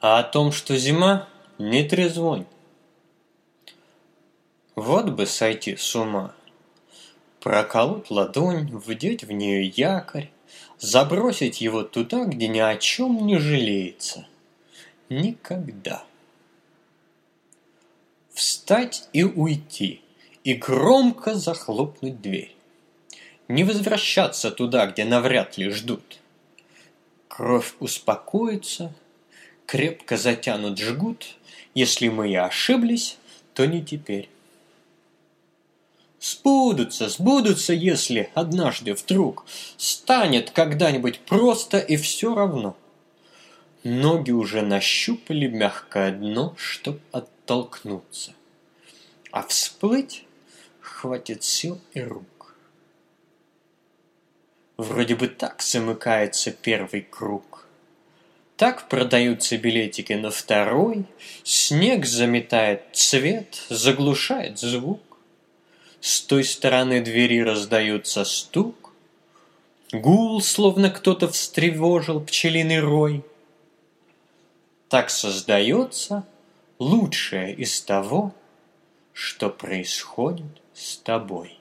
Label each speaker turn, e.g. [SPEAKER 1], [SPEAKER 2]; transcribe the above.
[SPEAKER 1] А о том, что зима, не трезвонь. Вот бы сойти с ума, проколоть ладонь, вдеть в нее якорь, забросить его туда, где ни о чем не жалеется. Никогда. Встать и уйти, и громко захлопнуть дверь. Не возвращаться туда, где навряд ли ждут. Кровь успокоится, крепко затянут жгут. Если мы и ошиблись, то не теперь. Сбудутся, если однажды вдруг станет когда-нибудь просто и все равно. Ноги уже нащупали мягкое дно, чтоб оттолкнуться. А всплыть хватит сил и рук. Вроде бы так замыкается первый круг. Так продаются билетики на второй. Снег заметает цвет, заглушает звук. С той стороны двери раздается стук. Гул, словно кто-то встревожил пчелиный рой. Так создается лучшее из того, что происходит с тобой.